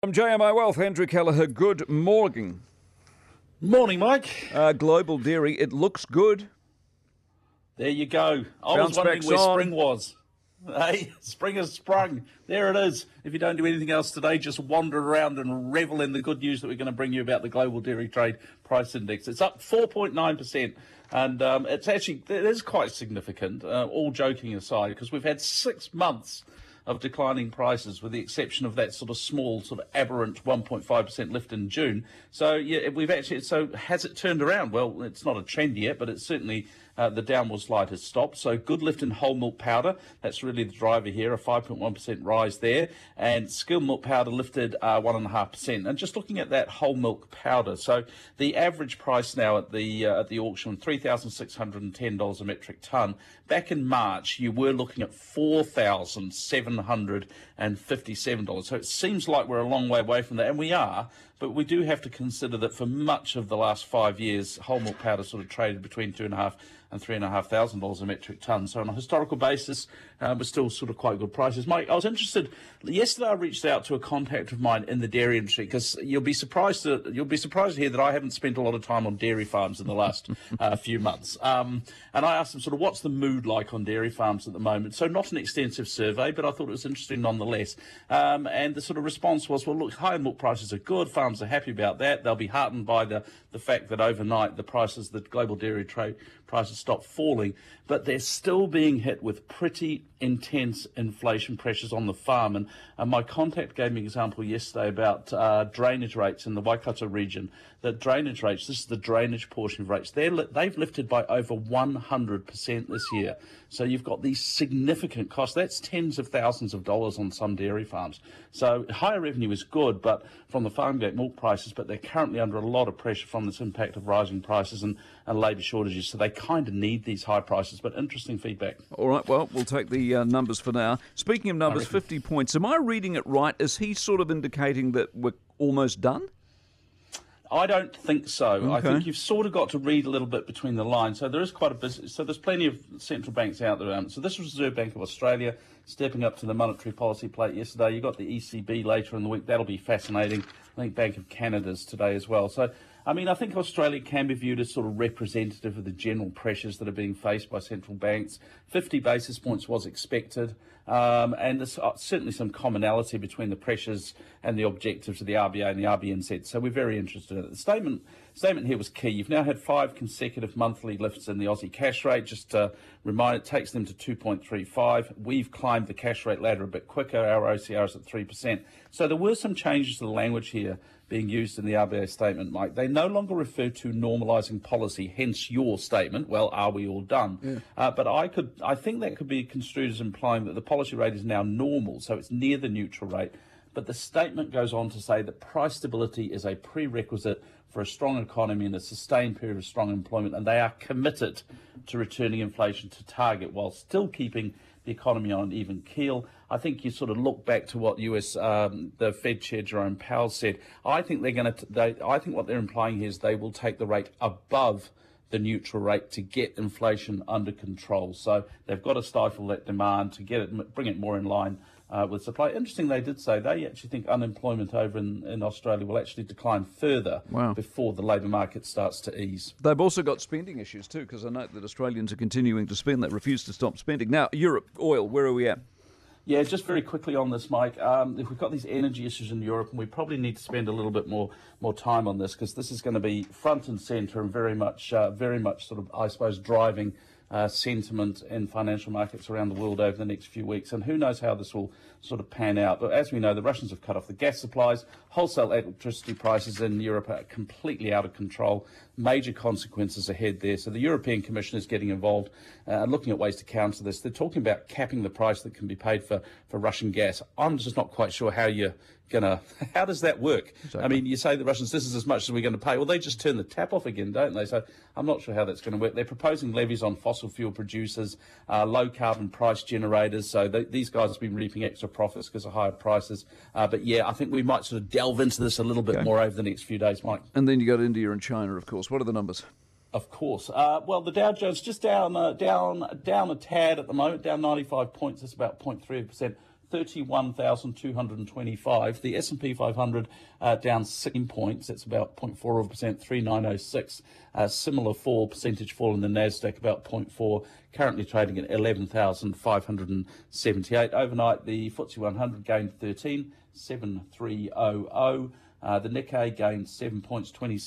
From JMI Wealth, Andrew Kelleher, good morning. Morning, Mike. Global Dairy, it looks good. There you go. I Bounce was wondering back's where on. spring was. Hey, spring has sprung. There it is. If you don't do anything else today, just wander around and revel in the good news that we're going to bring you about the Global Dairy Trade Price Index. It's up 4.9%, and it is quite significant, all joking aside, because we've had 6 months of declining prices, with the exception of that sort of small, sort of aberrant 1.5% lift in June. So, yeah, so has it turned around? Well, it's not a trend yet, but it's certainly the downward slide has stopped. So good lift in whole milk powder. That's really the driver here, a 5.1% rise there. And skimmed milk powder lifted 1.5%. And just looking at that whole milk powder, so the average price now at the auction, $3,610 a metric tonne. Back in March, you were looking at $4,757. So it seems like we're a long way away from that, and we are. But we do have to consider that for much of the last 5 years, whole milk powder sort of traded between $2,500 and $3,500 a metric tonne. So on a historical basis, we're still sort of quite good prices. Mike, I was interested. Yesterday, I reached out to a contact of mine in the dairy industry, because you'll be surprised to hear that I haven't spent a lot of time on dairy farms in the last few months. And I asked them sort of what's the mood like on dairy farms at the moment. So not an extensive survey, but I thought it was interesting nonetheless. And the sort of response was, well, look, higher milk prices are good. Farms are happy about that. They'll be heartened by the fact that overnight the global dairy trade prices stopped falling, but they're still being hit with pretty intense inflation pressures on the farm. And my contact gave me an example yesterday about drainage rates in the Waikato region. The drainage rates, this is the drainage portion of rates, they've lifted by over 100% this year. So you've got these significant costs. That's tens of thousands of dollars on some dairy farms. So higher revenue is good, but from the farm gate milk prices, but they're currently under a lot of pressure from this impact of rising prices and labour shortages. So they kind of need these high prices, but interesting feedback. All right, well, we'll take the numbers for now. Speaking of numbers, 50 points. Am I reading it right? Is he sort of indicating that we're almost done? I don't think so. Okay. I think you've sort of got to read a little bit between the lines. So there is quite a bit. So there's plenty of central banks out there. So this was Reserve Bank of Australia stepping up to the monetary policy plate yesterday. You got the ECB later in the week. That'll be fascinating. I think Bank of Canada's today as well. So, I mean, I think Australia can be viewed as sort of representative of the general pressures that are being faced by central banks. 50 basis points was expected. And there's certainly some commonality between the pressures and the objectives of the RBA and the RBNZ. So we're very interested in it. The statement here was key. You've now had 5 consecutive monthly lifts in the Aussie cash rate. Just to remind, it takes them to 2.35. We've climbed the cash rate ladder a bit quicker. Our OCR is at 3%. So there were some changes to the language here being used in the RBA statement, Mike. They no longer refer to normalising policy, hence your statement, well, are we all done? Yeah. But I think that could be construed as implying that the policy rate is now normal, so it's near the neutral rate. But the statement goes on to say that price stability is a prerequisite for a strong economy and a sustained period of strong employment, and they are committed to returning inflation to target while still keeping the economy on an even keel. I think you sort of look back to what the Fed Chair Jerome Powell said. I think I think what they're implying here is they will take the rate above the neutral rate to get inflation under control. So they've got to stifle that demand to bring it more in line with supply. Interesting, they did say they actually think unemployment over in Australia will actually decline further before the labour market starts to ease. They've also got spending issues too, because I note that Australians are continuing to spend. They refuse to stop spending. Now, Europe, oil, where are we at? Yeah, just very quickly on this, Mike. If we've got these energy issues in Europe, and we probably need to spend a little bit more time on this, because this is going to be front and centre and very much sort of, I suppose, driving sentiment in financial markets around the world over the next few weeks. And who knows how this will sort of pan out. But as we know, the Russians have cut off the gas supplies. Wholesale electricity prices in Europe are completely out of control. Major consequences ahead there. So the European Commission is getting involved, looking at ways to counter this. They're talking about capping the price that can be paid for Russian gas. I'm just not quite sure how does that work? Exactly. I mean, you say the Russians, this is as much as we're going to pay. Well, they just turn the tap off again, don't they? So I'm not sure how that's going to work. They're proposing levies on fossil fuel producers, low carbon price generators. So these guys have been reaping extra profits because of higher prices. But yeah, I think we might sort of delve into this a little bit more over the next few days, Mike. And then you got India and China, of course. What are the numbers? Of course. Well, the Dow Jones just down a tad at the moment, down 95 points. That's about 0.3%. 31,225. The S&P 500 down 16 points. That's about 0.4%, 3,906. Similar percentage fall in the Nasdaq, about 0.4. Currently trading at 11,578. Overnight, the FTSE 100 gained 13, 7,300. The Nikkei gained 7 points,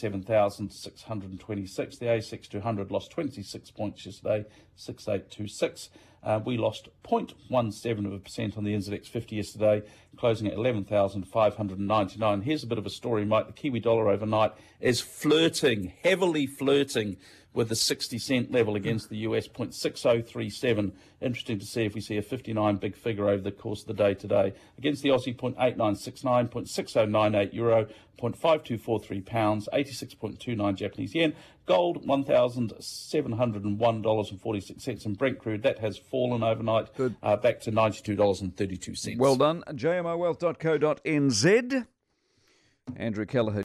27,626. The ASX 200 lost 26 points yesterday, 6,826. We lost 0.17% on the NZX 50 yesterday, closing at 11,599. Here's a bit of a story, Mike. The Kiwi dollar overnight is heavily flirting with the 60-cent level against the US, 0.6037. Interesting to see if we see a 59 big figure over the course of the day today. Against the Aussie, 0.8969, 0.6098 euro, 0.5243 pounds, 86.29 Japanese yen. Gold, $1,701.46. And Brent crude, that has fallen overnight back to $92.32. Well done. jmowealth.co.nz. Andrew Kelleher.